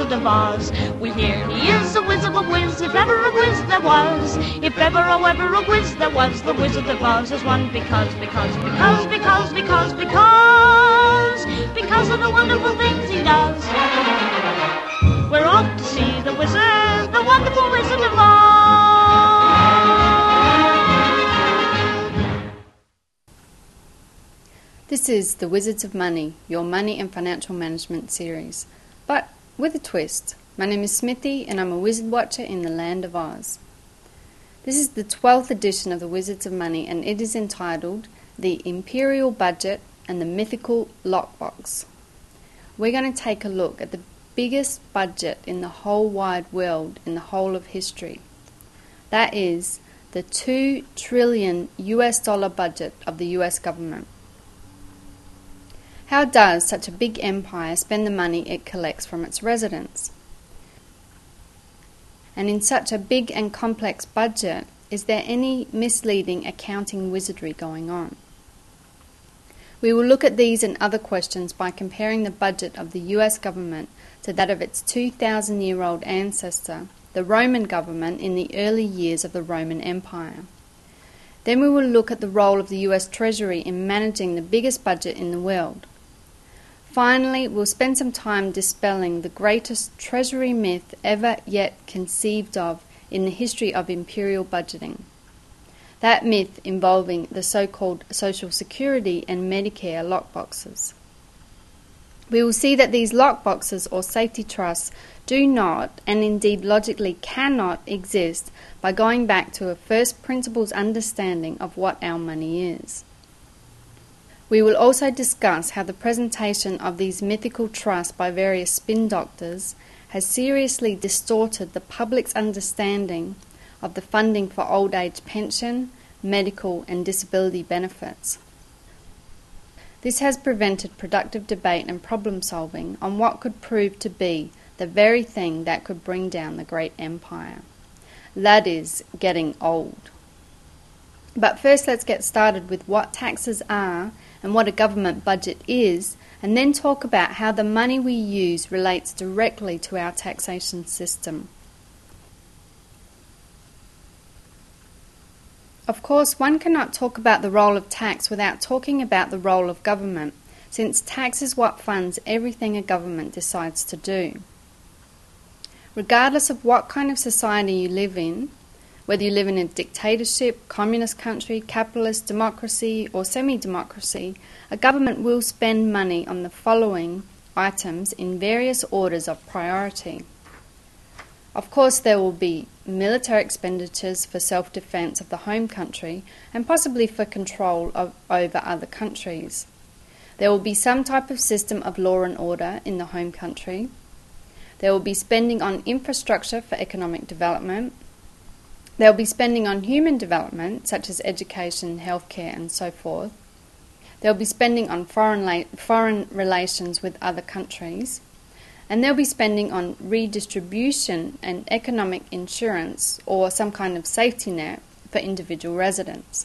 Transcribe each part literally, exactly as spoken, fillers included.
Wizard of Oz. We hear he is a wizard of whiz, if ever a whiz there was. If ever, oh ever a whiz there was, the Wizard of Oz is one because, because, because, because, because, because, because of the wonderful things he does. We're off to see the wizard, the wonderful Wizard of Oz. This is The Wizards of Money, your money and financial management series, but with a twist. My name is Smithy and I'm a wizard watcher in the land of Oz. This is the twelfth edition of The Wizards of Money and it is entitled The Imperial Budget and the Mythical Lockbox. We're going to take a look at the biggest budget in the whole wide world in the whole of history. That is the two trillion U S dollar budget of the U S government. How does such a big empire spend the money it collects from its residents? And in such a big and complex budget, is there any misleading accounting wizardry going on? We will look at these and other questions by comparing the budget of the U S government to that of its two thousand year old ancestor, the Roman government in the early years of the Roman Empire. Then we will look at the role of the U S Treasury in managing the biggest budget in the world. Finally, we'll spend some time dispelling the greatest treasury myth ever yet conceived of in the history of imperial budgeting. That myth involving the so-called Social Security and Medicare lockboxes. We will see that these lockboxes or safety trusts do not, and indeed logically cannot, exist by going back to a first principles understanding of what our money is. We will also discuss how the presentation of these mythical trusts by various spin doctors has seriously distorted the public's understanding of the funding for old age pension, medical and disability benefits. This has prevented productive debate and problem solving on what could prove to be the very thing that could bring down the great empire. That is, getting old. But first let's get started with what taxes are and what a government budget is, and then talk about how the money we use relates directly to our taxation system. Of course, one cannot talk about the role of tax without talking about the role of government, since tax is what funds everything a government decides to do. Regardless of what kind of society you live in, whether you live in a dictatorship, communist country, capitalist, democracy or semi-democracy, a government will spend money on the following items in various orders of priority. Of course, there will be military expenditures for self-defense of the home country and possibly for control of, over other countries. There will be some type of system of law and order in the home country. There will be spending on infrastructure for economic development. There will be spending on human development, such as education, healthcare, and so forth. There will be spending on foreign, la- foreign relations with other countries. And there will be spending on redistribution and economic insurance or some kind of safety net for individual residents.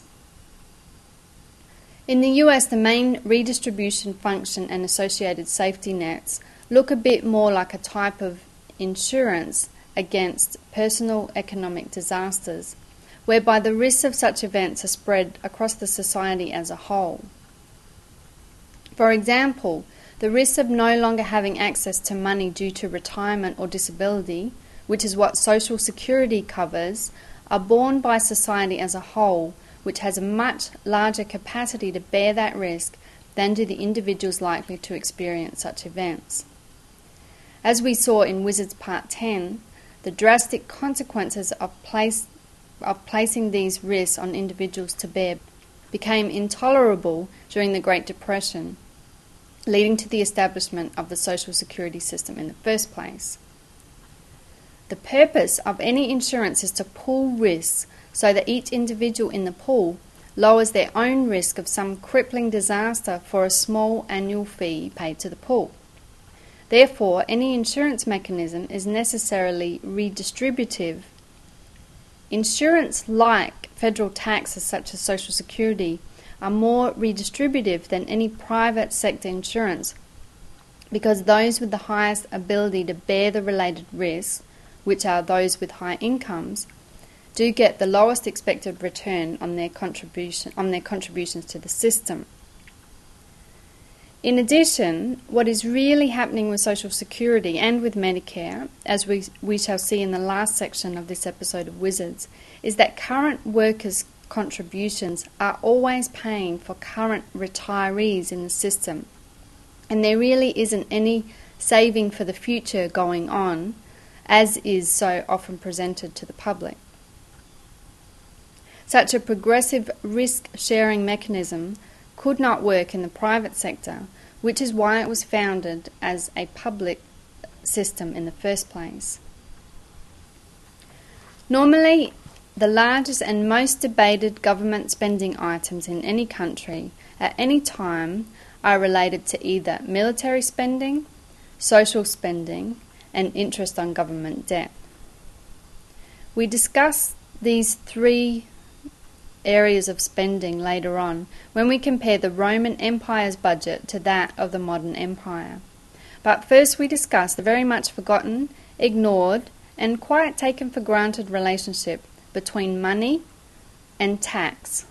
In the U S, the main redistribution function and associated safety nets look a bit more like a type of insurance against personal economic disasters, whereby the risks of such events are spread across the society as a whole. For example, the risks of no longer having access to money due to retirement or disability, which is what Social Security covers, are borne by society as a whole, which has a much larger capacity to bear that risk than do the individuals likely to experience such events. As we saw in Wizards Part ten, the drastic consequences of, place, of placing these risks on individuals to bear became intolerable during the Great Depression, leading to the establishment of the Social Security system in the first place. The purpose of any insurance is to pool risks so that each individual in the pool lowers their own risk of some crippling disaster for a small annual fee paid to the pool. Therefore, any insurance mechanism is necessarily redistributive. Insurance, like federal taxes such as Social Security, are more redistributive than any private sector insurance, because those with the highest ability to bear the related risks, which are those with high incomes, do get the lowest expected return on their contribution on their contributions to the system. In addition, what is really happening with Social Security and with Medicare, as we, we shall see in the last section of this episode of Wizards, is that current workers' contributions are always paying for current retirees in the system, and there really isn't any saving for the future going on, as is so often presented to the public. Such a progressive risk-sharing mechanism could not work in the private sector, which is why it was founded as a public system in the first place. Normally, the largest and most debated government spending items in any country at any time are related to either military spending, social spending, and interest on government debt. We discuss these three areas of spending later on when we compare the Roman Empire's budget to that of the modern empire. But first we discuss the very much forgotten, ignored, and quite taken for granted relationship between money and tax.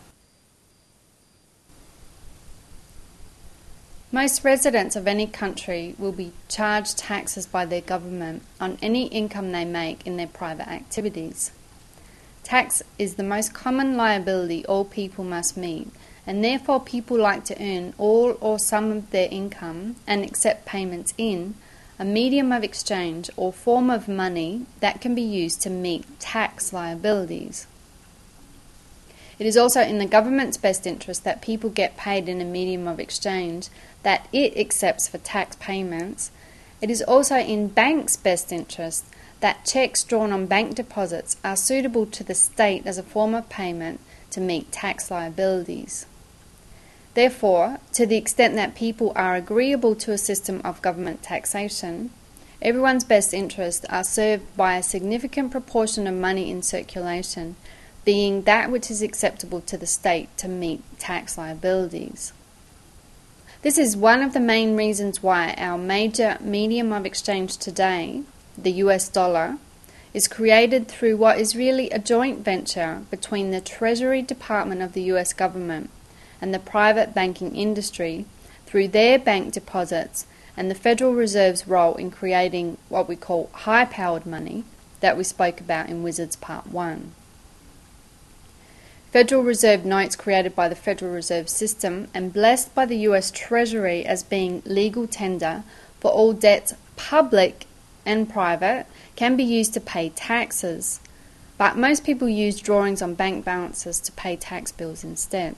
Most residents of any country will be charged taxes by their government on any income they make in their private activities. Tax is the most common liability all people must meet, and therefore people like to earn all or some of their income and accept payments in a medium of exchange or form of money that can be used to meet tax liabilities. It is also in the government's best interest that people get paid in a medium of exchange that it accepts for tax payments. It is also in banks' best interest that cheques drawn on bank deposits are suitable to the state as a form of payment to meet tax liabilities. Therefore, to the extent that people are agreeable to a system of government taxation, everyone's best interests are served by a significant proportion of money in circulation, being that which is acceptable to the state to meet tax liabilities. This is one of the main reasons why our major medium of exchange today, the U S dollar, is created through what is really a joint venture between the Treasury Department of the U S government and the private banking industry through their bank deposits and the Federal Reserve's role in creating what we call high-powered money that we spoke about in Wizards Part one. Federal Reserve notes created by the Federal Reserve System and blessed by the U S Treasury as being legal tender for all debts, public and private, can be used to pay taxes, but most people use drawings on bank balances to pay tax bills instead.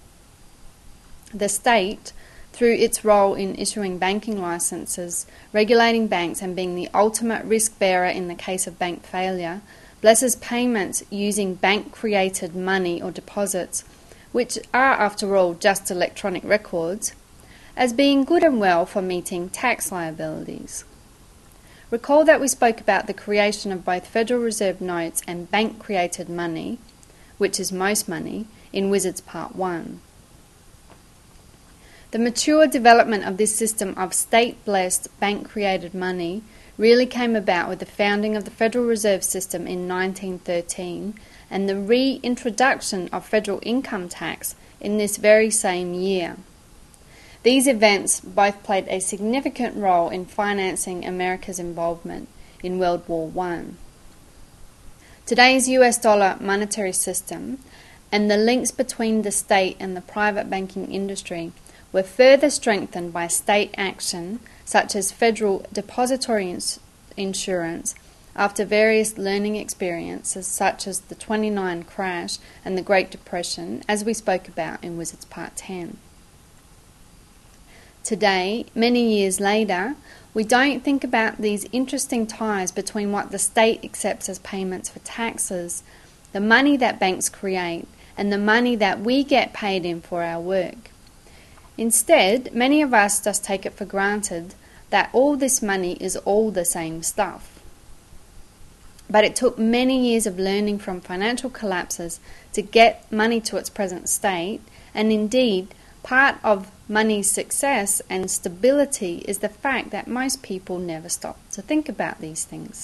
The state, through its role in issuing banking licenses, regulating banks and being the ultimate risk bearer in the case of bank failure, blesses payments using bank-created money or deposits, which are after all just electronic records, as being good and well for meeting tax liabilities. Recall that we spoke about the creation of both Federal Reserve notes and bank-created money, which is most money, in Wizards Part one. The mature development of this system of state-blessed, bank-created money really came about with the founding of the Federal Reserve System in nineteen thirteen and the reintroduction of federal income tax in this very same year. These events both played a significant role in financing America's involvement in World War One. Today's U S dollar monetary system and the links between the state and the private banking industry were further strengthened by state action such as federal depository ins- insurance after various learning experiences such as the twenty-nine crash and the Great Depression, as we spoke about in Wizards Part ten. Today, many years later, we don't think about these interesting ties between what the state accepts as payments for taxes, the money that banks create, and the money that we get paid in for our work. Instead, many of us just take it for granted that all this money is all the same stuff. But it took many years of learning from financial collapses to get money to its present state, and indeed, Part of money's success and stability is the fact that most people never stop to think about these things.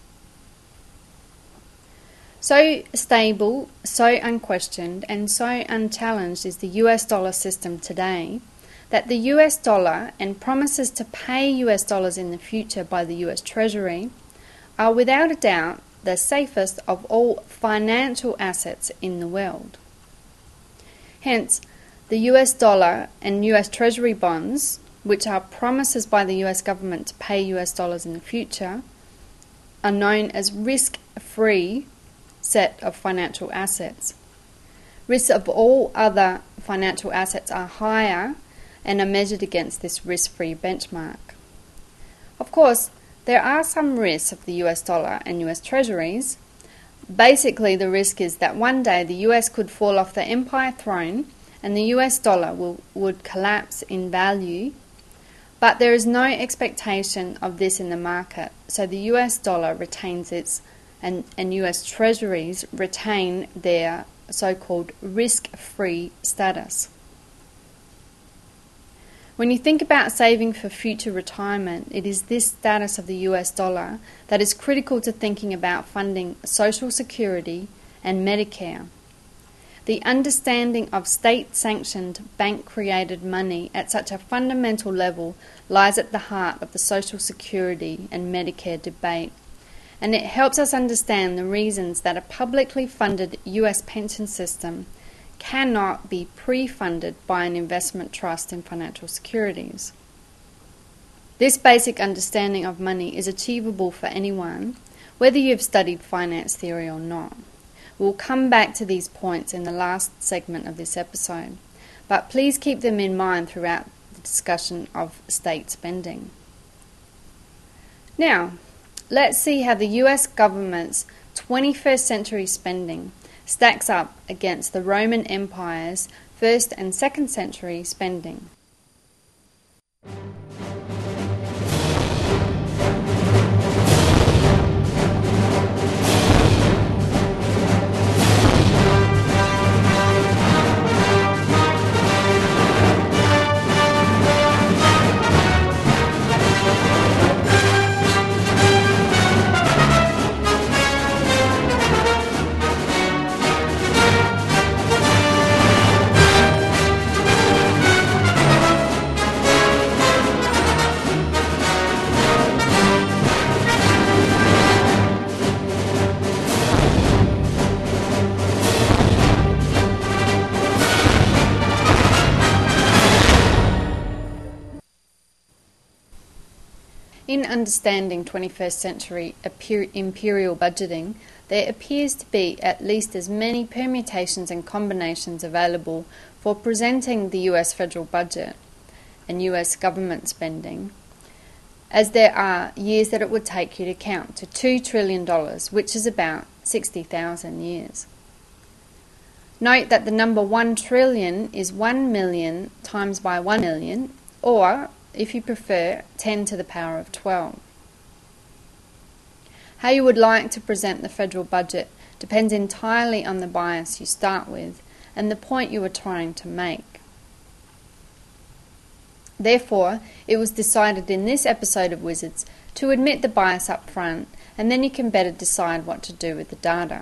So stable, so unquestioned, and so unchallenged is the U S dollar system today that the U S dollar and promises to pay U S dollars in the future by the U S Treasury are without a doubt the safest of all financial assets in the world. Hence, the U S dollar and U S Treasury bonds, which are promises by the U S government to pay U S dollars in the future, are known as risk-free set of financial assets. Risks of all other financial assets are higher and are measured against this risk-free benchmark. Of course, there are some risks of the U S dollar and U S Treasuries. Basically, the risk is that one day the U S could fall off the empire throne and the U S dollar will, would collapse in value, but there is no expectation of this in the market, so the U S dollar retains its and, and U S Treasuries retain their so-called risk-free status. When you think about saving for future retirement, it is this status of the U S dollar that is critical to thinking about funding Social Security and Medicare. The understanding of state-sanctioned, bank-created money at such a fundamental level lies at the heart of the Social Security and Medicare debate, and it helps us understand the reasons that a publicly funded U S pension system cannot be pre-funded by an investment trust in financial securities. This basic understanding of money is achievable for anyone, whether you've studied finance theory or not. We'll come back to these points in the last segment of this episode, but please keep them in mind throughout the discussion of state spending. Now, let's see how the U S government's twenty-first century spending stacks up against the Roman Empire's first and second century spending. In understanding twenty-first century imperial budgeting, there appears to be at least as many permutations and combinations available for presenting the U S federal budget and U S government spending as there are years that it would take you to count to two trillion dollars, which is about sixty thousand years. Note that the number one trillion is one million times by one million, or if you prefer, ten to the power of twelve. How you would like to present the federal budget depends entirely on the bias you start with and the point you are trying to make. Therefore, it was decided in this episode of Wizards to admit the bias up front, and then you can better decide what to do with the data.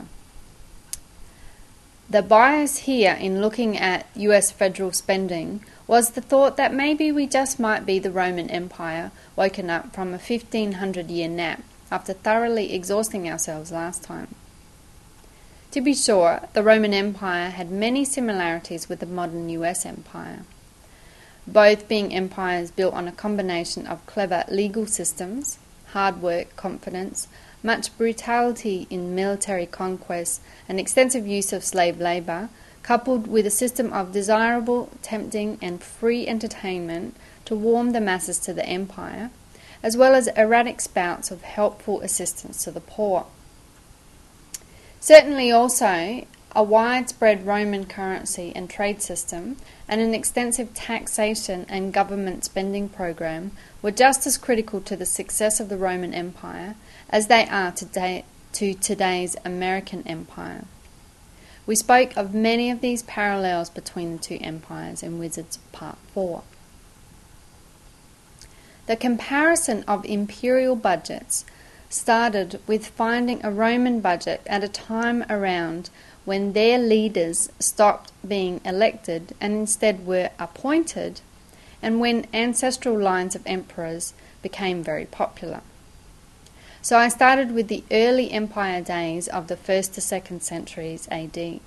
The bias here in looking at U S federal spending was the thought that maybe we just might be the Roman Empire woken up from a fifteen hundred year nap after thoroughly exhausting ourselves last time. To be sure, the Roman Empire had many similarities with the modern U S empire, both being empires built on a combination of clever legal systems, hard work, confidence, much brutality in military conquest, and extensive use of slave labour, coupled with a system of desirable, tempting and free entertainment to warm the masses to the empire, as well as erratic spouts of helpful assistance to the poor. Certainly also, a widespread Roman currency and trade system and an extensive taxation and government spending program were just as critical to the success of the Roman Empire as they are today to today's American empire. We spoke of many of these parallels between the two empires in Wizards Part four. The comparison of imperial budgets started with finding a Roman budget at a time around when their leaders stopped being elected and instead were appointed, and when ancestral lines of emperors became very popular. So I started with the early empire days of the first to second centuries A D.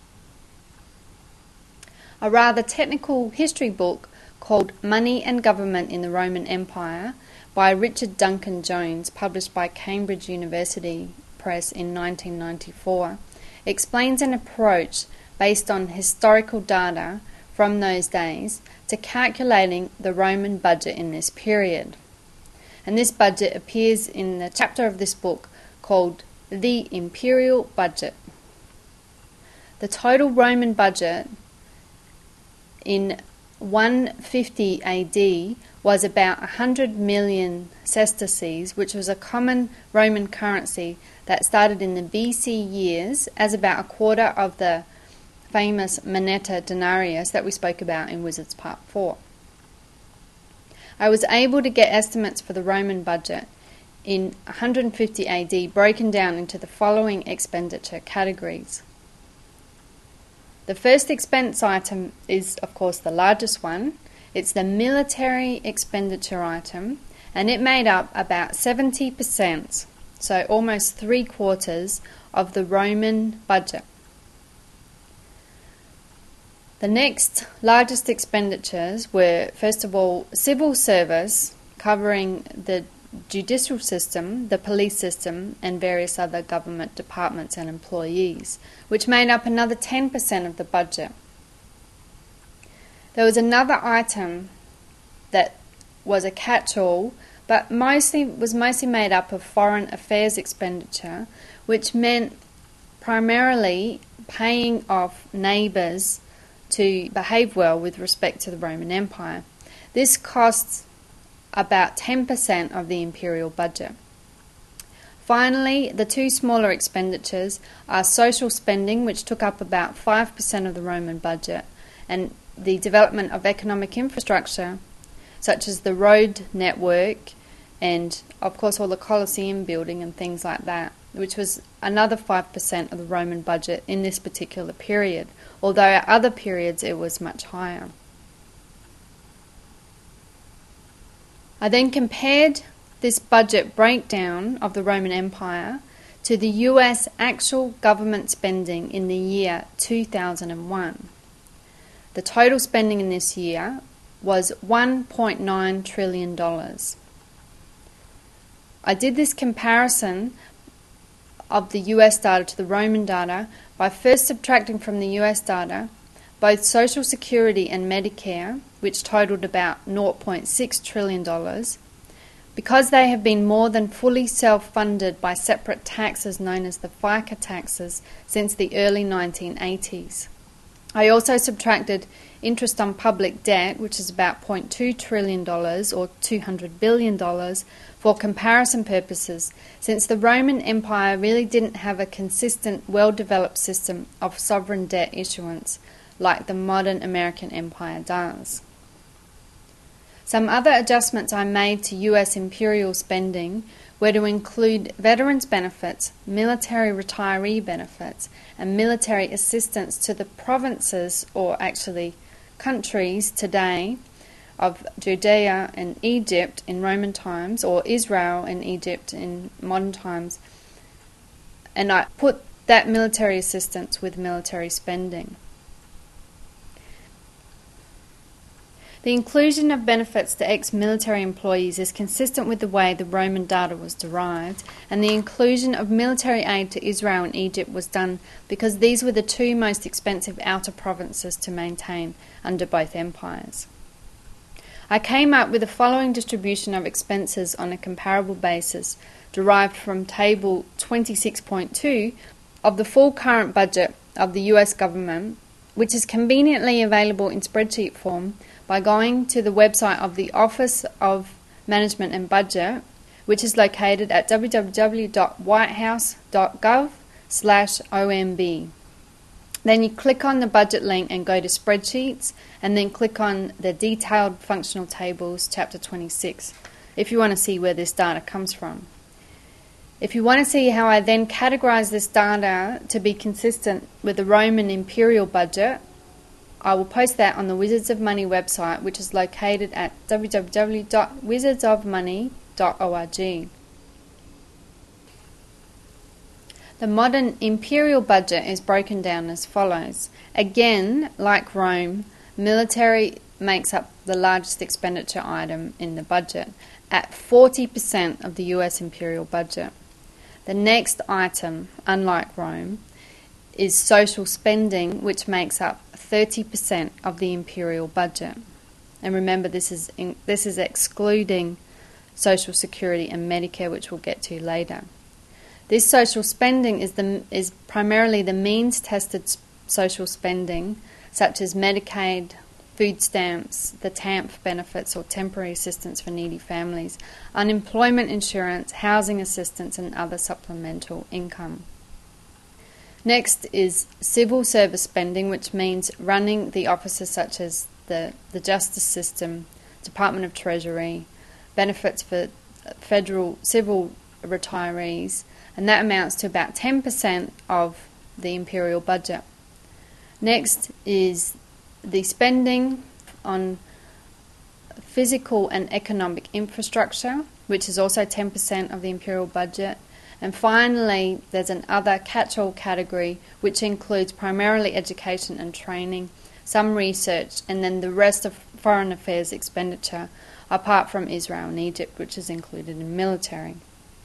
A rather technical history book called Money and Government in the Roman Empire by Richard Duncan Jones, published by Cambridge University Press in nineteen ninety-four, explains an approach based on historical data from those days to calculating the Roman budget in this period. And this budget appears in the chapter of this book called The Imperial Budget. The total Roman budget in one fifty A D was about one hundred million sesterces, which was a common Roman currency that started in the B C years as about a quarter of the famous moneta denarius that we spoke about in Wizards Part four. I was able to get estimates for the Roman budget in one hundred fifty A D broken down into the following expenditure categories. The first expense item is, of course, the largest one. It's the military expenditure item, and it made up about seventy percent, so almost three quarters of the Roman budget. The next largest expenditures were, first of all, civil service, covering the judicial system, the police system, and various other government departments and employees, which made up another ten percent of the budget. There was another item that was a catch-all, but mostly was mostly made up of foreign affairs expenditure, which meant primarily paying off neighbours to behave well with respect to the Roman Empire. This costs about ten percent of the imperial budget. Finally, the two smaller expenditures are social spending, which took up about five percent of the Roman budget, and the development of economic infrastructure, such as the road network and, of course, all the Colosseum building and things like that, which was another five percent of the Roman budget in this particular period, although at other periods it was much higher. I then compared this budget breakdown of the Roman Empire to the U S actual government spending in the year two thousand one. The total spending in this year was one point nine trillion dollars. I did this comparison of the U S data to the Roman data by first subtracting from the U S data both Social Security and Medicare, which totaled about zero point six trillion dollars, because they have been more than fully self-funded by separate taxes known as the FICA taxes since the early nineteen eighties. I also subtracted interest on public debt, which is about zero point two trillion dollars or two hundred billion dollars, for comparison purposes, since the Roman Empire really didn't have a consistent, well-developed system of sovereign debt issuance like the modern American Empire does. Some other adjustments I made to U S imperial spending were to include veterans benefits, military retiree benefits, and military assistance to the provinces, or actually countries today, of Judea and Egypt in Roman times, or Israel and Egypt in modern times, and I put that military assistance with military spending. The inclusion of benefits to ex-military employees is consistent with the way the Roman data was derived, and the inclusion of military aid to Israel and Egypt was done because these were the two most expensive outer provinces to maintain under both empires. I came up with the following distribution of expenses on a comparable basis, derived from Table twenty-six point two of the full current budget of the U S government, which is conveniently available in spreadsheet form by going to the website of the Office of Management and Budget, which is located at w w w dot whitehouse dot gov slash O M B. Then you click on the budget link and go to Spreadsheets, and then click on the Detailed Functional Tables, Chapter twenty-six, if you want to see where this data comes from. If you want to see how I then categorize this data to be consistent with the Roman imperial budget, I will post that on the Wizards of Money website, which is located at w w w dot wizards of money dot org. The modern imperial budget is broken down as follows. Again, like Rome, military makes up the largest expenditure item in the budget at forty percent of the U S imperial budget. The next item, unlike Rome, is social spending, which makes up thirty percent of the imperial budget. And remember, this is in, this is excluding Social Security and Medicare, which we'll get to later. This social spending is the is primarily the means-tested social spending, such as Medicaid, food stamps, the T A M P benefits or temporary assistance for needy families, unemployment insurance, housing assistance, and other supplemental income. Next is civil service spending, which means running the offices such as the, the justice system, Department of Treasury, benefits for federal civil retirees, and that amounts to about ten percent of the imperial budget. Next is the spending on physical and economic infrastructure, which is also ten percent of the imperial budget. And finally, there's an other catch-all category, which includes primarily education and training, some research, and then the rest of foreign affairs expenditure, apart from Israel and Egypt, which is included in military.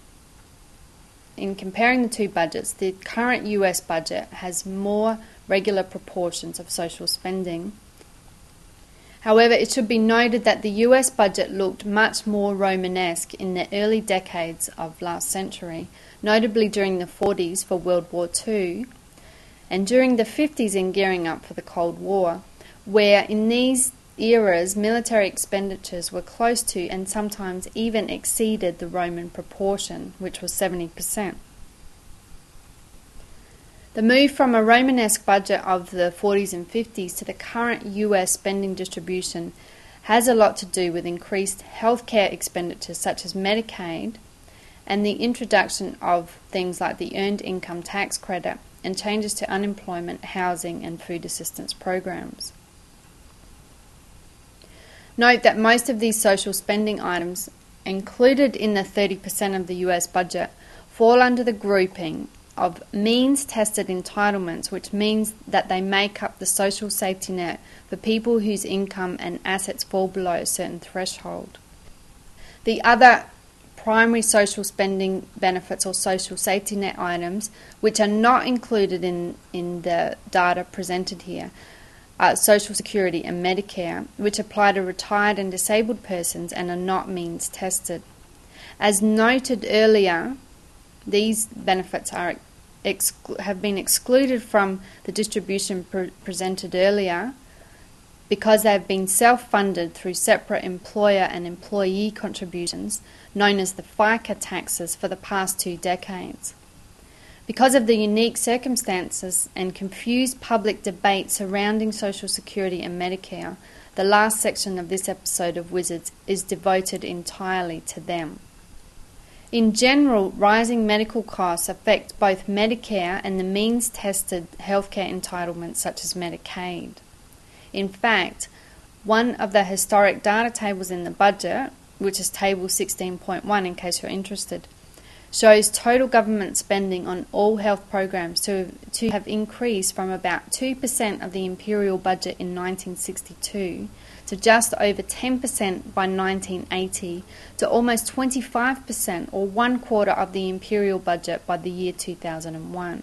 In comparing the two budgets, the current U S budget has more regular proportions of social spending. However, it should be noted that the U S budget looked much more Romanesque in the early decades of last century, notably during the forties for World War Two, and during the fifties in gearing up for the Cold War, where in these eras military expenditures were close to and sometimes even exceeded the Roman proportion, which was seventy percent. The move from a Romanesque budget of the forties and fifties to the current U S spending distribution has a lot to do with increased healthcare expenditures such as Medicaid and the introduction of things like the Earned Income Tax Credit and changes to unemployment, housing and food assistance programs. Note that most of these social spending items included in the thirty percent of the U S budget fall under the grouping of means-tested entitlements, which means that they make up the social safety net for people whose income and assets fall below a certain threshold. The other primary social spending benefits or social safety net items, which are not included in, in the data presented here, Uh, Social Security and Medicare, which apply to retired and disabled persons and are not means tested. As noted earlier, these benefits are exclu- have been excluded from the distribution pre- presented earlier because they have been self-funded through separate employer and employee contributions known as the FICA taxes for the past two decades. Because of the unique circumstances and confused public debate surrounding Social Security and Medicare, the last section of this episode of Wizards is devoted entirely to them. In general, rising medical costs affect both Medicare and the means-tested healthcare entitlements such as Medicaid. In fact, one of the historic data tables in the budget, which is Table sixteen point one in case you're interested, shows total government spending on all health programs to, to have increased from about two percent of the imperial budget in nineteen sixty-two to just over ten percent by nineteen eighty to almost twenty-five percent or one quarter of the imperial budget by the year two thousand one.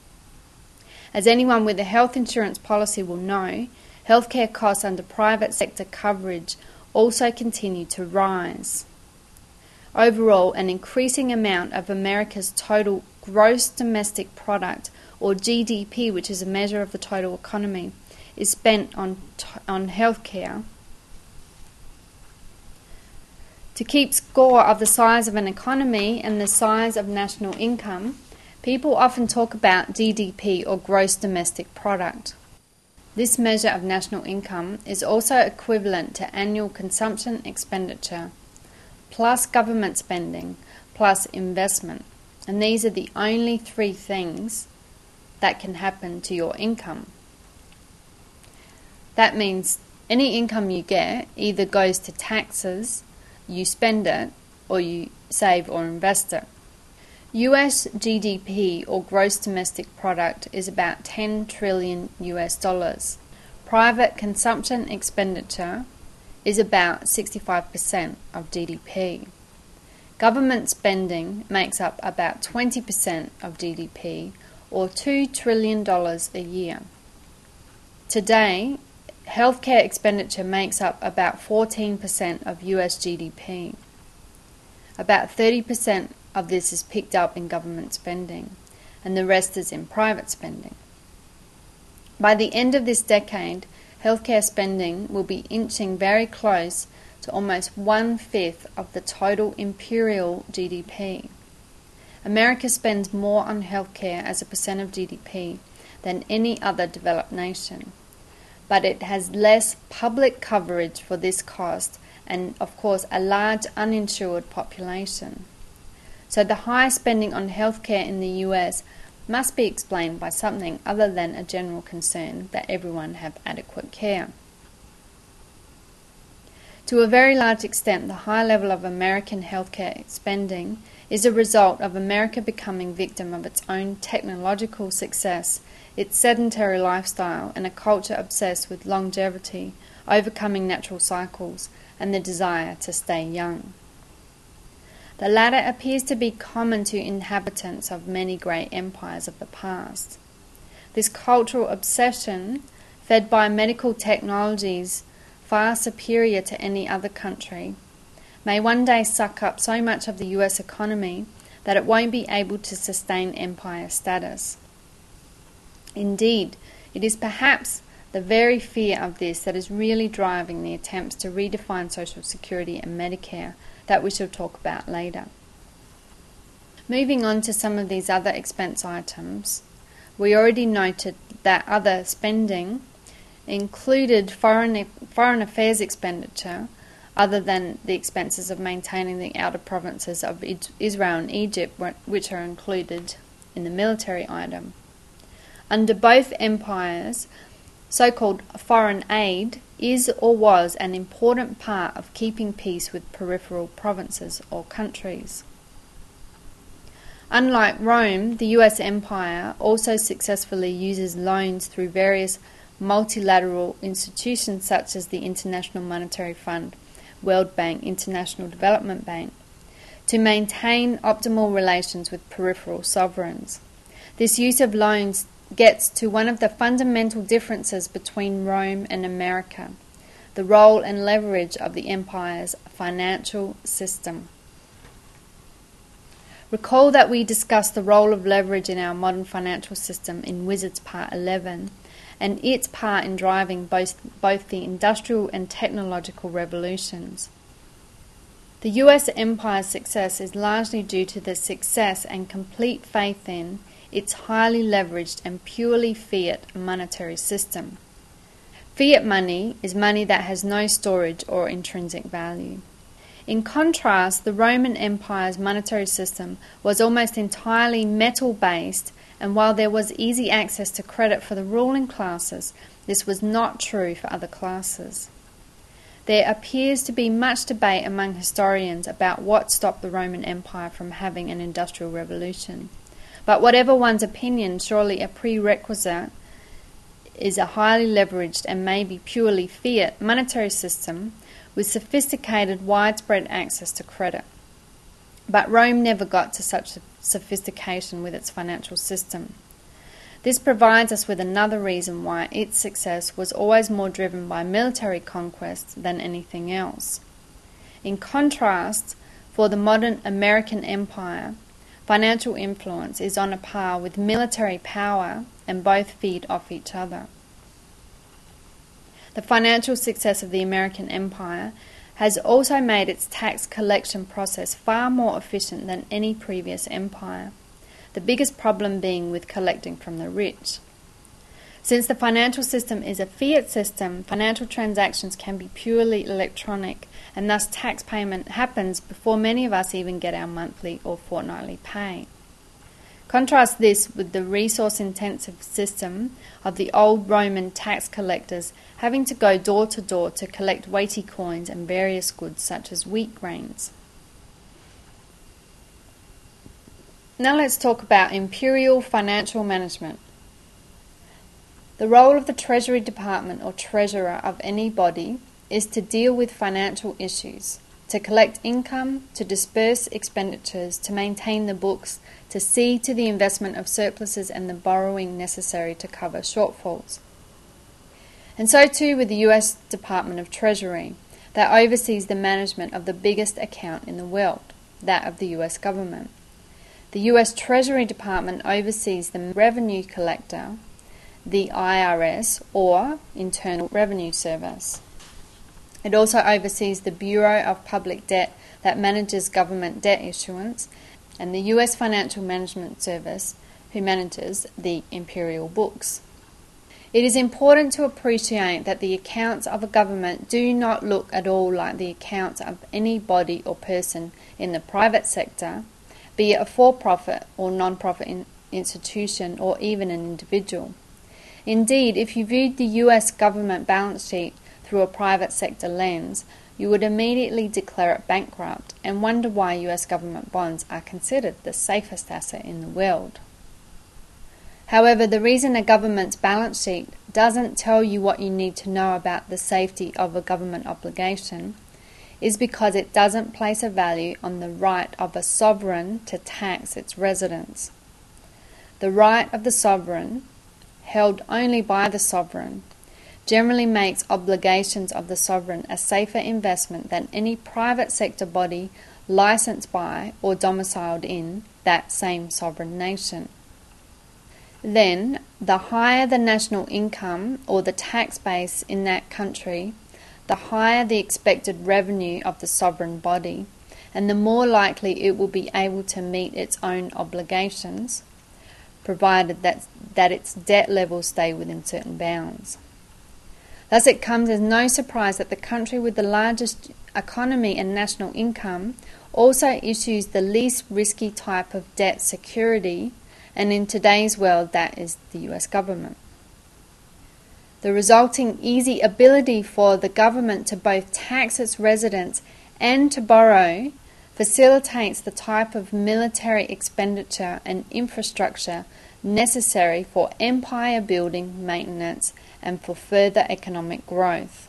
As anyone with a health insurance policy will know, healthcare costs under private sector coverage also continue to rise. Overall, an increasing amount of America's total gross domestic product, or G D P, which is a measure of the total economy, is spent on on healthcare. To keep score of the size of an economy and the size of national income, People often talk about G D P or gross domestic product. This measure of national income is also equivalent to annual consumption expenditure, plus government spending, plus investment. And these are the only three things that can happen to your income. That means any income you get either goes to taxes, you spend it, or you save or invest it. U S G D P or gross domestic product is about ten trillion U S dollars. Private consumption expenditure is about sixty-five percent of G D P. Government spending makes up about twenty percent of G D P or two trillion dollars a year. Today, healthcare expenditure makes up about fourteen percent of U S G D P. About thirty percent of this is picked up in government spending, and the rest is in private spending. By the end of this decade, healthcare spending will be inching very close to almost one-fifth of the total imperial G D P. America spends more on healthcare as a percent of G D P than any other developed nation, but it has less public coverage for this cost and, of course, a large uninsured population. So the high spending on healthcare in the U S must be explained by something other than a general concern that everyone have adequate care. To a very large extent, the high level of American healthcare spending is a result of America becoming victim of its own technological success, its sedentary lifestyle, and a culture obsessed with longevity, overcoming natural cycles, and the desire to stay young. The latter appears to be common to inhabitants of many great empires of the past. This cultural obsession, fed by medical technologies far superior to any other country, may one day suck up so much of the U S economy that it won't be able to sustain empire status. Indeed, it is perhaps the very fear of this that is really driving the attempts to redefine Social Security and Medicare that we shall talk about later. Moving on to some of these other expense items, we already noted that other spending included foreign, foreign affairs expenditure, other than the expenses of maintaining the outer provinces of Israel and Egypt, which are included in the military item. Under both empires, so-called foreign aid is or was an important part of keeping peace with peripheral provinces or countries. Unlike Rome, the U S Empire also successfully uses loans through various multilateral institutions such as the International Monetary Fund, World Bank, International Development Bank, to maintain optimal relations with peripheral sovereigns. This use of loans gets to one of the fundamental differences between Rome and America, the role and leverage of the empire's financial system. Recall that we discussed the role of leverage in our modern financial system in Wizards Part eleven, and its part in driving both, both the industrial and technological revolutions. The U S Empire's success is largely due to the success and complete faith in its highly leveraged and purely fiat monetary system. Fiat money is money that has no storage or intrinsic value. In contrast, the Roman Empire's monetary system was almost entirely metal-based, and while there was easy access to credit for the ruling classes, this was not true for other classes. There appears to be much debate among historians about what stopped the Roman Empire from having an industrial revolution. But whatever one's opinion, surely a prerequisite is a highly leveraged and maybe purely fiat monetary system with sophisticated, widespread access to credit. But Rome never got to such sophistication with its financial system. This provides us with another reason why its success was always more driven by military conquest than anything else. In contrast, for the modern American empire, financial influence is on a par with military power, and both feed off each other. The financial success of the American empire has also made its tax collection process far more efficient than any previous empire. the biggest problem being with collecting from the rich. Since the financial system is a fiat system, financial transactions can be purely electronic, and thus tax payment happens before many of us even get our monthly or fortnightly pay. Contrast this with the resource-intensive system of the old Roman tax collectors having to go door to door to collect weighty coins and various goods such as wheat grains. Now let's talk about imperial financial management. The role of the Treasury Department or Treasurer of any body is to deal with financial issues, to collect income, to disperse expenditures, to maintain the books, to see to the investment of surpluses and the borrowing necessary to cover shortfalls. And so too with the U S Department of Treasury, that oversees the management of the biggest account in the world, that of the U S government. The U S Treasury Department oversees the revenue collector, the I R S, or Internal Revenue Service. It also oversees the Bureau of Public Debt that manages government debt issuance, and the U S Financial Management Service, who manages the imperial books. It is important to appreciate that the accounts of a government do not look at all like the accounts of any body or person in the private sector, be it a for-profit or non-profit in- institution or even an individual. Indeed, if you viewed the U S government balance sheet through a private sector lens, you would immediately declare it bankrupt and wonder why U S government bonds are considered the safest asset in the world. However, the reason a government's balance sheet doesn't tell you what you need to know about the safety of a government obligation is because it doesn't place a value on the right of a sovereign to tax its residents. The right of the sovereign, held only by the sovereign, generally makes obligations of the sovereign a safer investment than any private sector body licensed by or domiciled in that same sovereign nation. Then, the higher the national income or the tax base in that country, the higher the expected revenue of the sovereign body, and the more likely it will be able to meet its own obligations, provided that, that its debt levels stay within certain bounds. Thus it comes as no surprise that the country with the largest economy and national income also issues the least risky type of debt security, and in today's world that is the U S government. The resulting easy ability for the government to both tax its residents and to borrow facilitates the type of military expenditure and infrastructure necessary for empire building, maintenance, and for further economic growth.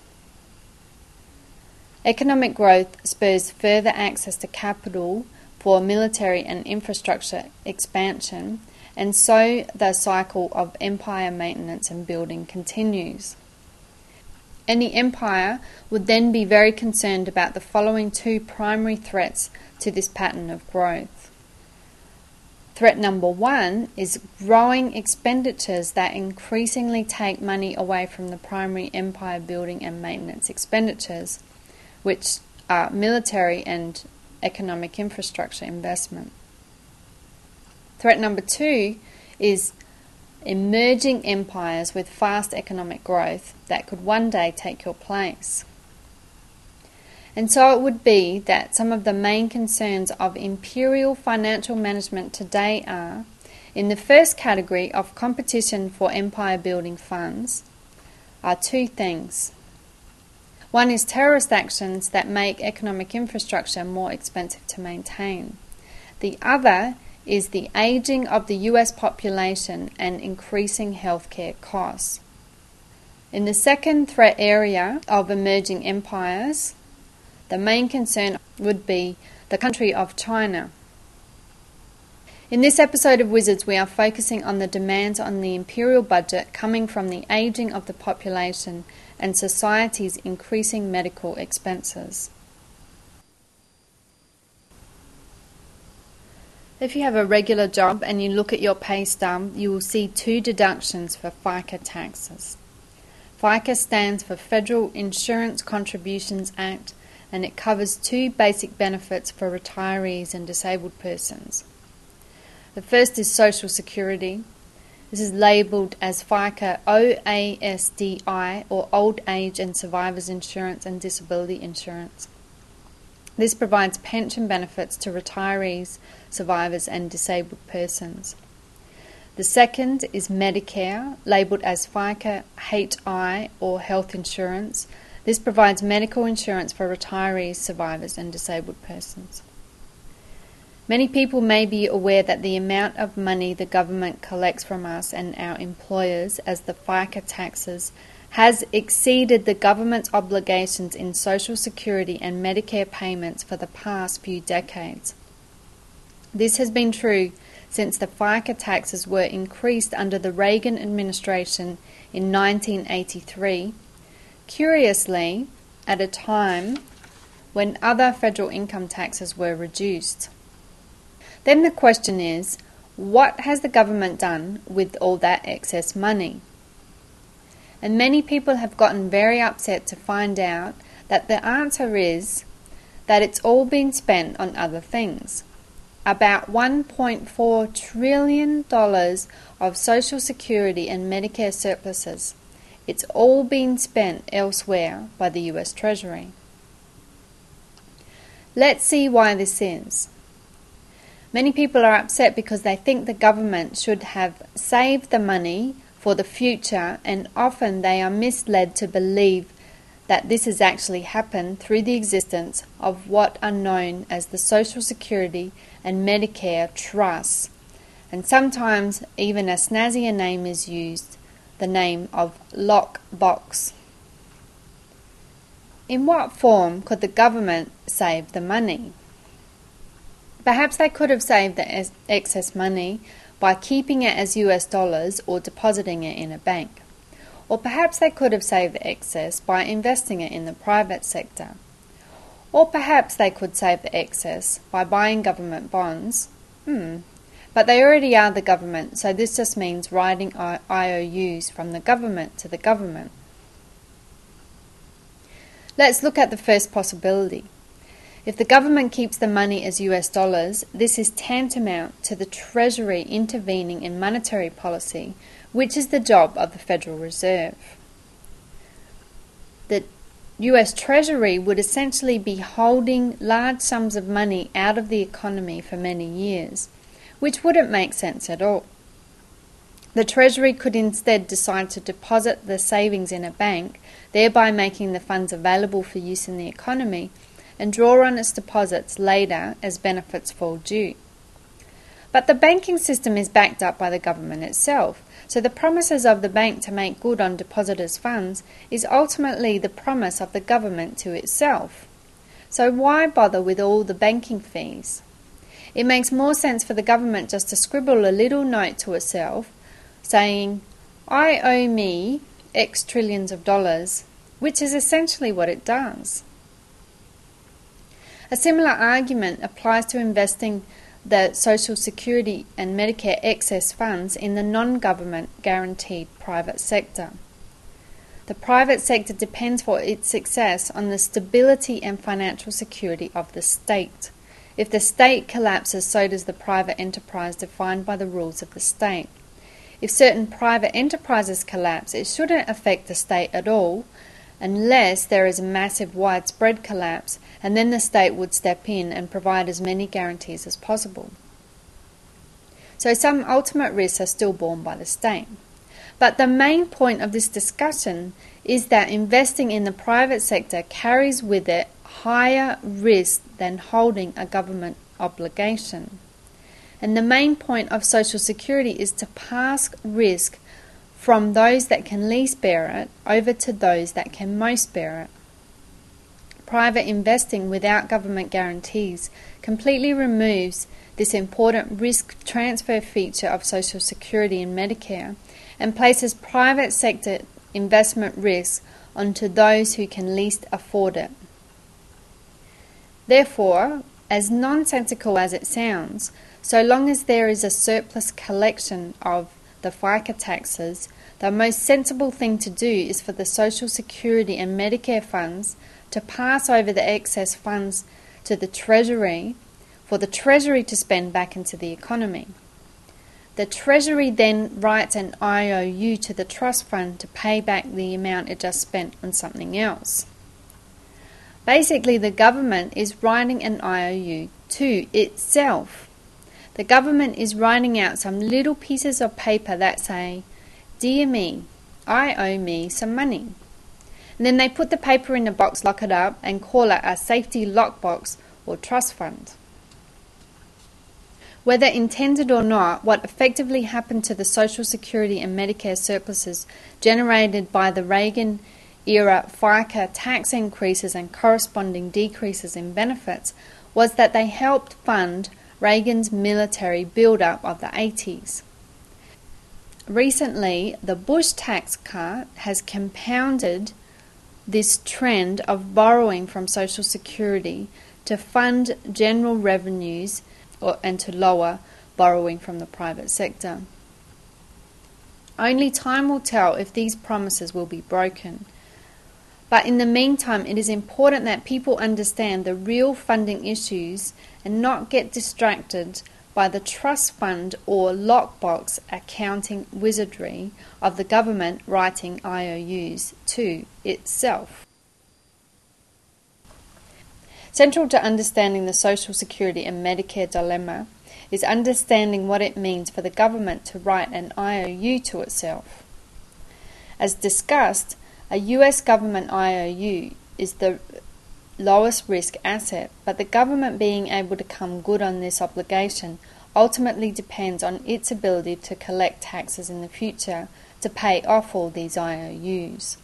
Economic growth spurs further access to capital for military and infrastructure expansion, and so the cycle of empire maintenance and building continues. Any empire would then be very concerned about the following two primary threats to this pattern of growth. Threat number one is growing expenditures that increasingly take money away from the primary empire building and maintenance expenditures, which are military and economic infrastructure investment. Threat number two is emerging empires with fast economic growth that could one day take your place. And so it would be that some of the main concerns of imperial financial management today are, in the first category of competition for empire building funds, are two things. One is terrorist actions that make economic infrastructure more expensive to maintain. The other is the aging of the U S population and increasing healthcare costs. In the second threat area of emerging empires, the main concern would be the country of China. In this episode of Wizards, we are focusing on the demands on the imperial budget coming from the aging of the population and society's increasing medical expenses. If you have a regular job and you look at your pay stub, you will see two deductions for FICA taxes. FICA stands for Federal Insurance Contributions Act, and it covers two basic benefits for retirees and disabled persons. The first is Social Security. This is labelled as FICA O A S D I, or Old Age and Survivors Insurance and Disability Insurance. This provides pension benefits to retirees, survivors and disabled persons. The second is Medicare, labelled as FICA H I, or Health Insurance. This provides medical insurance for retirees, survivors and disabled persons. Many people may be aware that the amount of money the government collects from us and our employers as the FICA taxes has exceeded the government's obligations in Social Security and Medicare payments for the past few decades. This has been true since the FICA taxes were increased under the Reagan administration in nineteen eighty-three, curiously, at a time when other federal income taxes were reduced. Then the question is, what has the government done with all that excess money? And many people have gotten very upset to find out that the answer is that it's all been spent on other things. About one point four trillion dollars of Social Security and Medicare surpluses. It's all been spent elsewhere by the U S Treasury. Let's see why this is. Many people are upset because they think the government should have saved the money for the future, and often they are misled to believe that this has actually happened through the existence of what are known as the Social Security and Medicare trusts, and sometimes even a snazzier name is used, the name of lockbox. In what form could the government save the money? Perhaps they could have saved the excess money by keeping it as U S dollars or depositing it in a bank. Or perhaps they could have saved the excess by investing it in the private sector. Or perhaps they could save the excess by buying government bonds. Hmm. But they already are the government, so this just means writing I O Us from the government to the government. Let's look at the first possibility. If the government keeps the money as U S dollars, this is tantamount to the Treasury intervening in monetary policy, which is the job of the Federal Reserve. The U S Treasury would essentially be holding large sums of money out of the economy for many years, which wouldn't make sense at all. The Treasury could instead decide to deposit the savings in a bank, thereby making the funds available for use in the economy, and draw on its deposits later as benefits fall due. But the banking system is backed up by the government itself, so the promises of the bank to make good on depositors' funds is ultimately the promise of the government to itself. So why bother with all the banking fees? It makes more sense for the government just to scribble a little note to itself saying, "I owe me X trillions of dollars," which is essentially what it does. A similar argument applies to investing the Social Security and Medicare excess funds in the non-government guaranteed private sector. The private sector depends for its success on the stability and financial security of the state. If the state collapses, so does the private enterprise defined by the rules of the state. If certain private enterprises collapse, it shouldn't affect the state at all, unless there is a massive widespread collapse, and then the state would step in and provide as many guarantees as possible. So some ultimate risks are still borne by the state. But the main point of this discussion is that investing in the private sector carries with it higher risk than holding a government obligation. And the main point of Social Security is to pass risk from those that can least bear it over to those that can most bear it. Private investing without government guarantees completely removes this important risk transfer feature of Social Security and Medicare and places private sector investment risk onto those who can least afford it. Therefore, as nonsensical as it sounds, so long as there is a surplus collection of the FICA taxes, the most sensible thing to do is for the Social Security and Medicare funds to pass over the excess funds to the Treasury, for the Treasury to spend back into the economy. The Treasury then writes an I O U to the trust fund to pay back the amount it just spent on something else. Basically, the government is writing an I O U to itself. The government is writing out some little pieces of paper that say, "Dear me, I owe me some money." And then they put the paper in a box, lock it up, and call it a safety lockbox or trust fund. Whether intended or not, what effectively happened to the Social Security and Medicare surpluses generated by the Reagan-era FICA tax increases and corresponding decreases in benefits was that they helped fund Reagan's military build-up of the eighties. Recently, the Bush tax cut has compounded this trend of borrowing from Social Security to fund general revenues or, and to lower borrowing from the private sector. Only time will tell if these promises will be broken. But in the meantime, it is important that people understand the real funding issues and not get distracted by the trust fund or lockbox accounting wizardry of the government writing I O Us to itself. Central to understanding the Social Security and Medicare dilemma is understanding what it means for the government to write an I O U to itself. As discussed, a U S government I O U is the lowest risk asset, but the government being able to come good on this obligation ultimately depends on its ability to collect taxes in the future to pay off all these I O Us.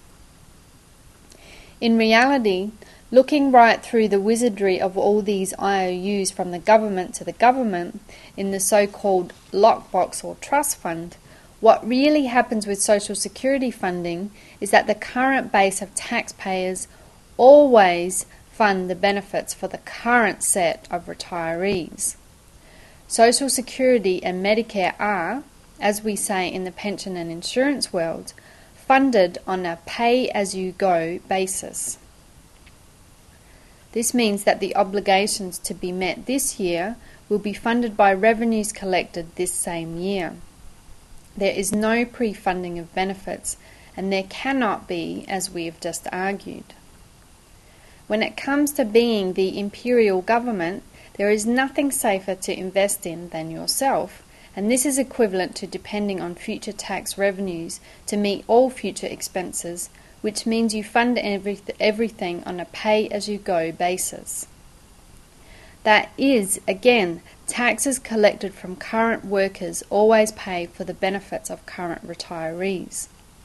In reality, looking right through the wizardry of all these I O Us from the government to the government in the so-called lockbox or trust fund, what really happens with Social Security funding is that the current base of taxpayers always fund the benefits for the current set of retirees. Social Security and Medicare are, as we say in the pension and insurance world, funded on a pay-as-you-go basis. This means that the obligations to be met this year will be funded by revenues collected this same year. There is no pre-funding of benefits, and there cannot be, as we have just argued. When it comes to being the imperial government, there is nothing safer to invest in than yourself, and this is equivalent to depending on future tax revenues to meet all future expenses, which means you fund every, everything on a pay-as-you-go basis. That is, again, taxes collected from current workers always pay for the benefits of current retirees.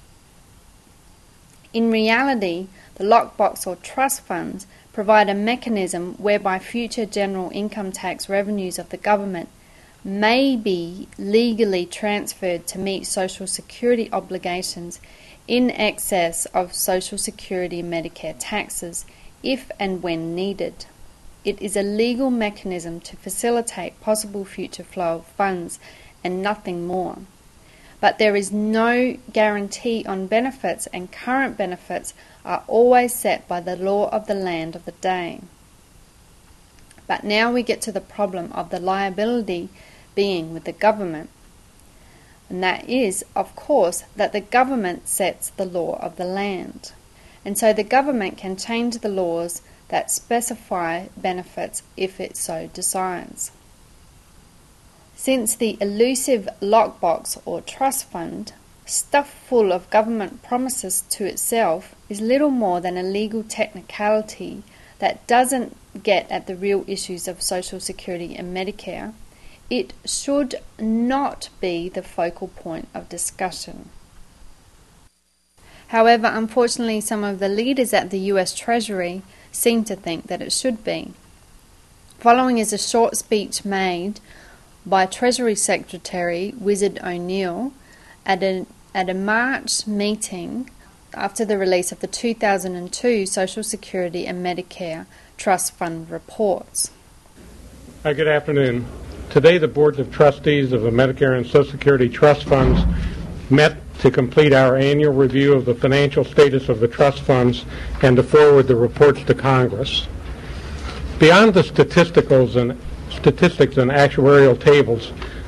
In reality, the lockbox or trust funds provide a mechanism whereby future general income tax revenues of the government may be legally transferred to meet Social Security obligations in excess of Social Security and Medicare taxes if and when needed. It is a legal mechanism to facilitate possible future flow of funds and nothing more. But there is no guarantee on benefits, and current benefits are always set by the law of the land of the day. But now we get to the problem of the liability being with the government. And that is, of course, that the government sets the law of the land. And so the government can change the laws that specify benefits if it so decides. Since the elusive lockbox or trust fund, stuffed full of government promises to itself, is little more than a legal technicality that doesn't get at the real issues of Social Security and Medicare, it should not be the focal point of discussion. However, unfortunately, some of the leaders at the U S Treasury seem to think that it should be. Following is a short speech made by Treasury Secretary Wizard O'Neill at a, at a March meeting after the release of the two thousand two Social Security and Medicare Trust Fund reports. Hi, good afternoon. Today, the boards of trustees of the Medicare and Social Security trust funds met to complete our annual review of the financial status of the trust funds and to forward the reports to Congress. Beyond the statisticals and statistics and actuarial tables,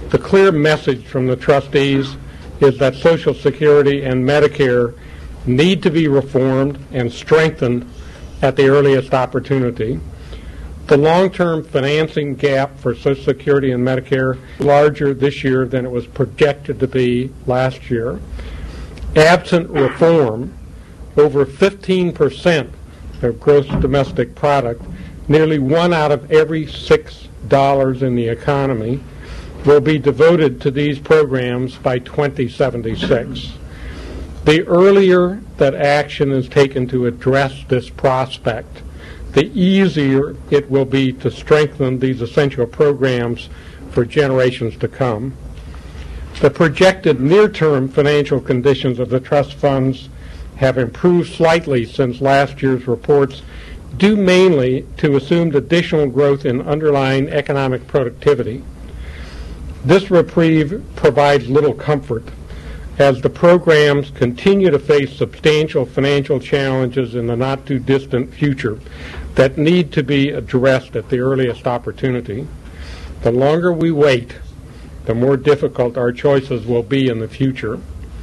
The clear message from the trustees is that Social Security and Medicare need to be reformed and strengthened at the earliest opportunity. The long-term financing gap for Social Security and Medicare is larger this year than it was projected to be last year. Absent reform, over fifteen percent of gross domestic product, nearly one out of every six dollars in the economy, will be devoted to these programs by twenty seventy-six. The earlier that action is taken to address this prospect, the easier it will be to strengthen these essential programs for generations to come. The projected near-term financial conditions of the trust funds have improved slightly since last year's reports, due mainly to assumed additional growth in underlying economic productivity. This reprieve provides little comfort, as the programs continue to face substantial financial challenges in the not-too-distant future that need to be addressed at the earliest opportunity. The longer we wait, the more difficult our choices will be in the future.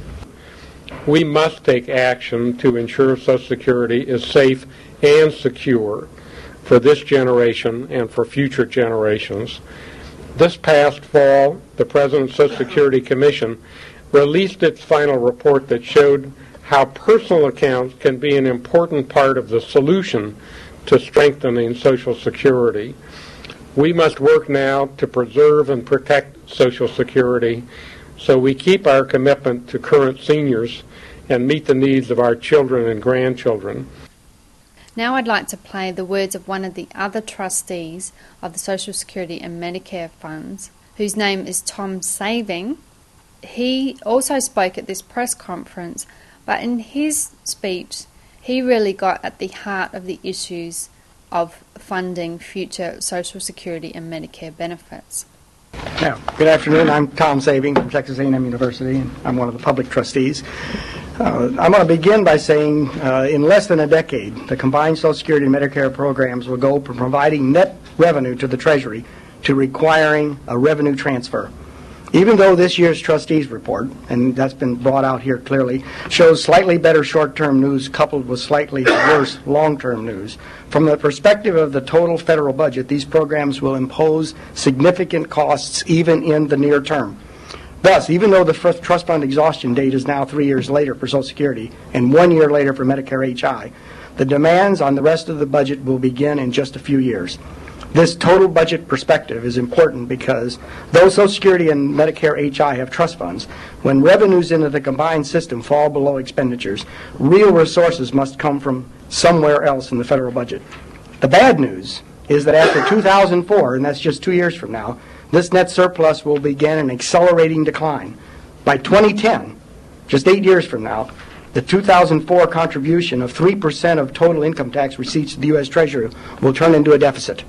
We must take action to ensure Social Security is safe and secure for this generation and for future generations. This past fall, the President's Social Security Commission released its final report that showed how personal accounts can be an important part of the solution to strengthening Social Security. We must work now to preserve and protect Social Security so we keep our commitment to current seniors and meet the needs of our children and grandchildren. Now I'd like to play the words of one of the other trustees of the Social Security and Medicare funds, whose name is Tom Saving. He also spoke at this press conference, but in his speech, he really got at the heart of the issues of funding future Social Security and Medicare benefits. Now, good afternoon. I'm Tom Saving from Texas A and M University, and I'm one of the public trustees. Uh, I'm going to begin by saying uh, in less than a decade, the combined Social Security and Medicare programs will go from providing net revenue to the Treasury to requiring a revenue transfer. Even though this year's trustees report, and that's been brought out here clearly, shows slightly better short-term news coupled with slightly worse long-term news, from the perspective of the total federal budget, these programs will impose significant costs even in the near term. Thus, even though the trust fund exhaustion date is now three years later for Social Security and one year later for Medicare H I, the demands on the rest of the budget will begin in just a few years. This total budget perspective is important because though Social Security and Medicare H I have trust funds, when revenues into the combined system fall below expenditures, real resources must come from somewhere else in the federal budget. The bad news is that after two thousand four, and that's just two years from now, this net surplus will begin an accelerating decline. By twenty ten, just eight years from now, the two thousand four contribution of three percent of total income tax receipts to the U S Treasury will turn into a deficit.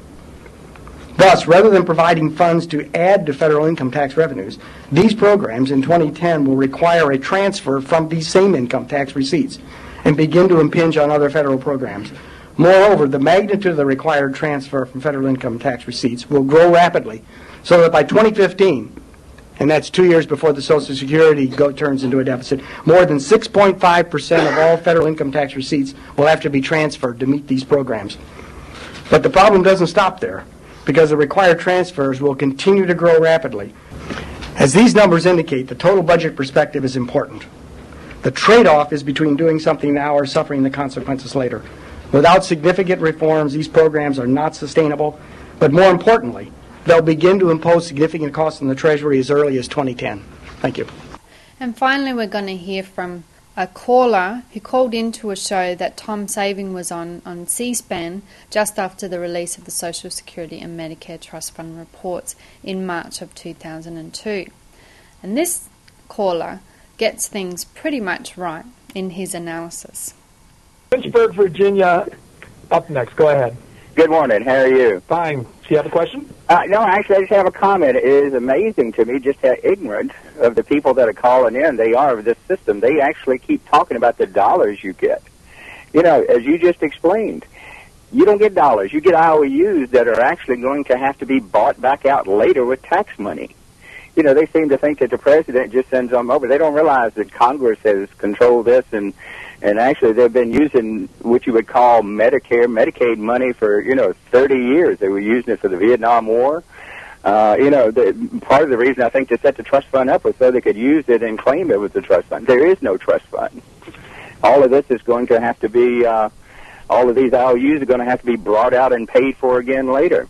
Thus, rather than providing funds to add to federal income tax revenues, these programs in twenty ten will require a transfer from these same income tax receipts and begin to impinge on other federal programs. Moreover, the magnitude of the required transfer from federal income tax receipts will grow rapidly, so that by twenty fifteen, and that's two years before the Social Security go, turns into a deficit, more than six point five percent of all federal income tax receipts will have to be transferred to meet these programs. But the problem doesn't stop there, because the required transfers will continue to grow rapidly. As these numbers indicate, the total budget perspective is important. The trade-off is between doing something now or suffering the consequences later. Without significant reforms, these programs are not sustainable, but more importantly, they'll begin to impose significant costs on the Treasury as early as twenty ten. Thank you. And finally, we're going to hear from a caller who called into a show that Tom Saving was on on C-SPAN just after the release of the Social Security and Medicare Trust Fund reports in March of two thousand two. And this caller gets things pretty much right in his analysis. Lynchburg, Virginia, up next. Go ahead. Good morning. How are you? Fine. Do you have a question? Uh, no, actually, I just have a comment. It is amazing to me just how ignorant of the people that are calling in they are of this system. They actually keep talking about the dollars you get. You know, as you just explained, you don't get dollars. You get I O Us that are actually going to have to be bought back out later with tax money. you know, they seem to think that the president just sends them over. They don't realize that Congress has controlled this, and and actually they've been using what you would call Medicare, Medicaid money for, you know, thirty years. They were using it for the Vietnam War. Uh, you know, the, part of the reason I think to set the trust fund up was so they could use it and claim it was a trust fund. There is no trust fund. All of this is going to have to be, uh, all of these I O Us are going to have to be brought out and paid for again later.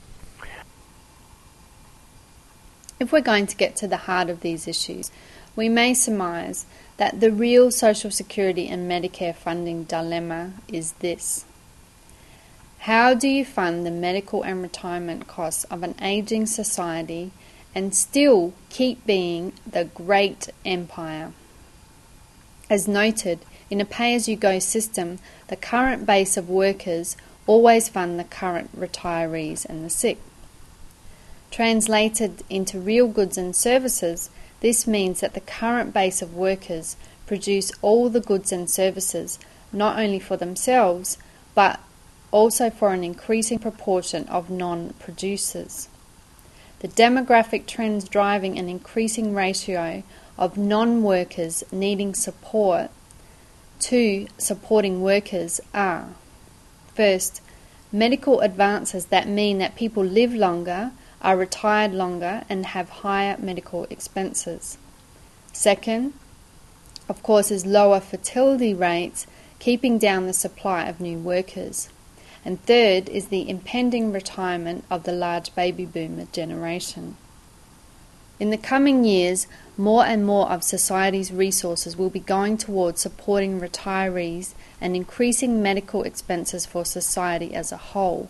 If we're going to get to the heart of these issues, we may surmise that the real Social Security and Medicare funding dilemma is this. How do you fund the medical and retirement costs of an aging society and still keep being the great empire? As noted, in a pay-as-you-go system, the current base of workers always fund the current retirees and the sick. Translated into real goods and services, this means that the current base of workers produce all the goods and services not only for themselves, but also for an increasing proportion of non-producers. The demographic trends driving an increasing ratio of non-workers needing support to supporting workers are: first, medical advances that mean that people live longer, are retired longer, and have higher medical expenses. Second, of course, is lower fertility rates, keeping down the supply of new workers. And third is the impending retirement of the large baby boomer generation. In the coming years, more and more of society's resources will be going towards supporting retirees and increasing medical expenses for society as a whole.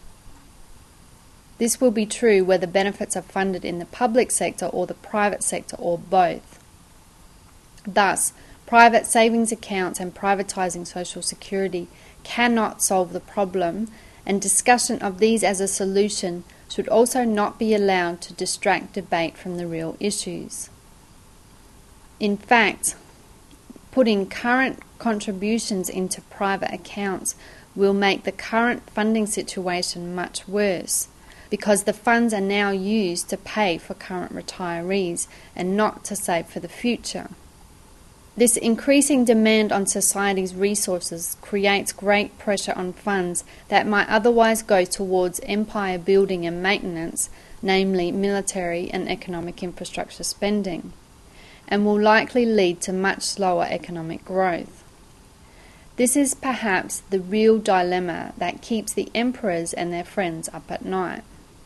This will be true whether benefits are funded in the public sector or the private sector or both. Thus, private savings accounts and privatising Social Security cannot solve the problem, and discussion of these as a solution should also not be allowed to distract debate from the real issues. In fact, putting current contributions into private accounts will make the current funding situation much worse, because the funds are now used to pay for current retirees and not to save for the future. This increasing demand on society's resources creates great pressure on funds that might otherwise go towards empire building and maintenance, namely military and economic infrastructure spending, and will likely lead to much slower economic growth. This is perhaps the real dilemma that keeps the emperors and their friends up at night.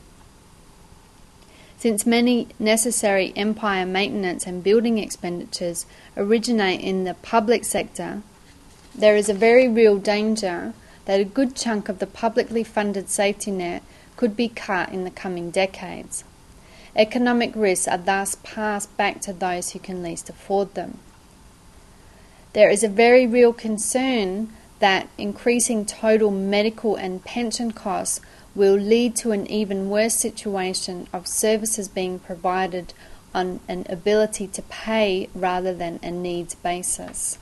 Since many necessary empire maintenance and building expenditures originate in the public sector, there is a very real danger that a good chunk of the publicly funded safety net could be cut in the coming decades. Economic risks are thus passed back to those who can least afford them. There is a very real concern that increasing total medical and pension costs will lead to an even worse situation of services being provided on an ability to pay rather than a needs basis.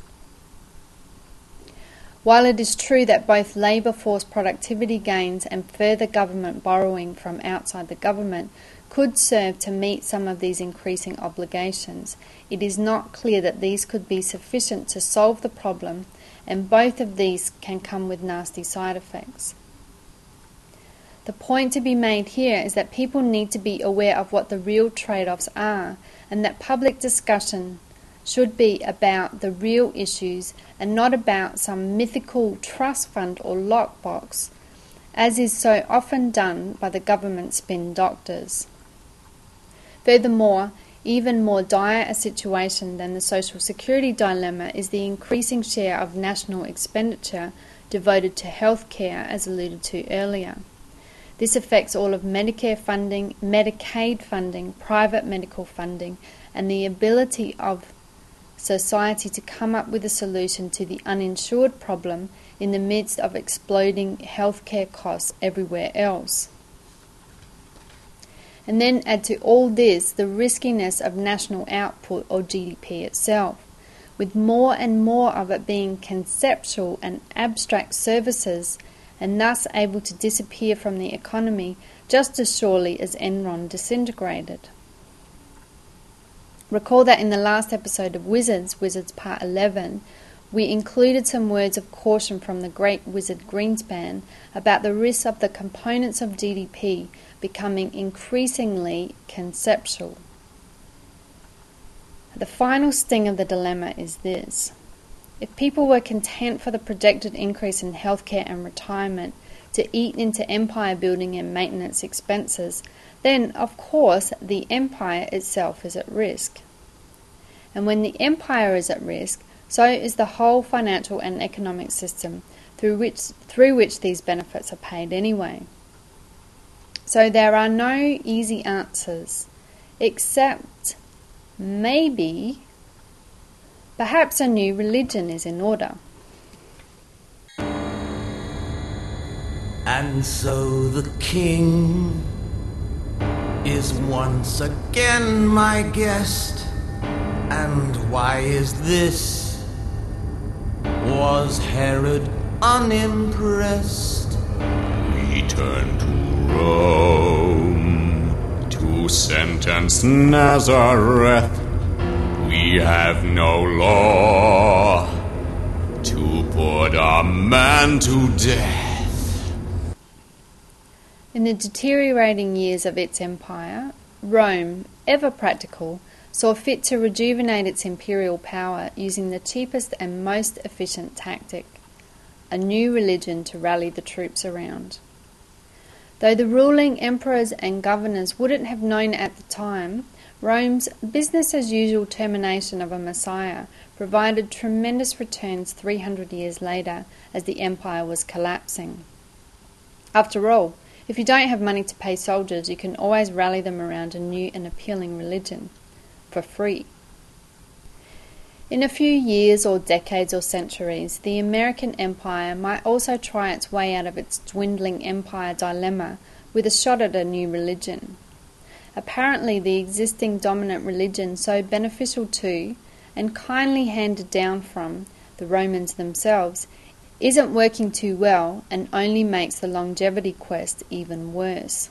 While it is true that both labour force productivity gains and further government borrowing from outside the government could serve to meet some of these increasing obligations, it is not clear that these could be sufficient to solve the problem, and both of these can come with nasty side effects. The point to be made here is that people need to be aware of what the real trade-offs are, and that public discussion should be about the real issues and not about some mythical trust fund or lockbox, as is so often done by the government spin doctors. Furthermore, even more dire a situation than the Social Security dilemma is the increasing share of national expenditure devoted to health care, as alluded to earlier. This affects all of Medicare funding, Medicaid funding, private medical funding, and the ability of society to come up with a solution to the uninsured problem in the midst of exploding healthcare costs everywhere else. And then add to all this the riskiness of national output or G D P itself, with more and more of it being conceptual and abstract services, and thus able to disappear from the economy just as surely as Enron disintegrated. Recall that in the last episode of Wizards, Wizards Part eleven, we included some words of caution from the great wizard Greenspan about the risk of the components of G D P becoming increasingly conceptual. The final sting of the dilemma is this. If people were content for the projected increase in healthcare and retirement to eat into empire building and maintenance expenses, then, of course, the empire itself is at risk. And when the empire is at risk, so is the whole financial and economic system through which, through which these benefits are paid anyway. So there are no easy answers, except maybe, perhaps a new religion is in order. And so the king is once again my guest. And why is this? Was Herod unimpressed? We turn to Rome to sentence Nazareth. We have no law to put a man to death. In the deteriorating years of its empire, Rome, ever practical, saw fit to rejuvenate its imperial power using the cheapest and most efficient tactic, a new religion to rally the troops around. Though the ruling emperors and governors wouldn't have known at the time, Rome's business-as-usual termination of a Messiah provided tremendous returns three hundred years later as the empire was collapsing. After all, if you don't have money to pay soldiers, you can always rally them around a new and appealing religion. For free. In a few years or decades or centuries, the American empire might also try its way out of its dwindling empire dilemma with a shot at a new religion. Apparently the existing dominant religion so beneficial to, and kindly handed down from, the Romans themselves, isn't working too well and only makes the longevity quest even worse.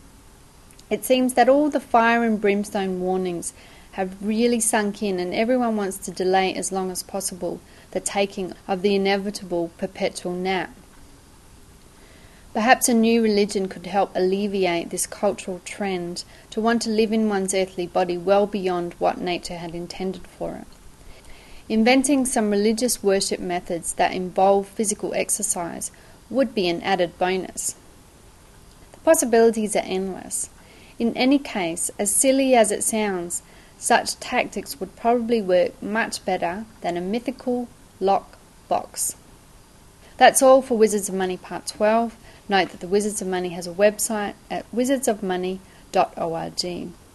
It seems that all the fire and brimstone warnings have really sunk in, and everyone wants to delay as long as possible the taking of the inevitable perpetual nap. Perhaps a new religion could help alleviate this cultural trend to want to live in one's earthly body well beyond what nature had intended for it. Inventing some religious worship methods that involve physical exercise would be an added bonus. The possibilities are endless. In any case, as silly as it sounds, such tactics would probably work much better than a mythical lock box. That's all for Wizards of Money Part twelve. Note that the Wizards of Money has a website at wizards of money dot org.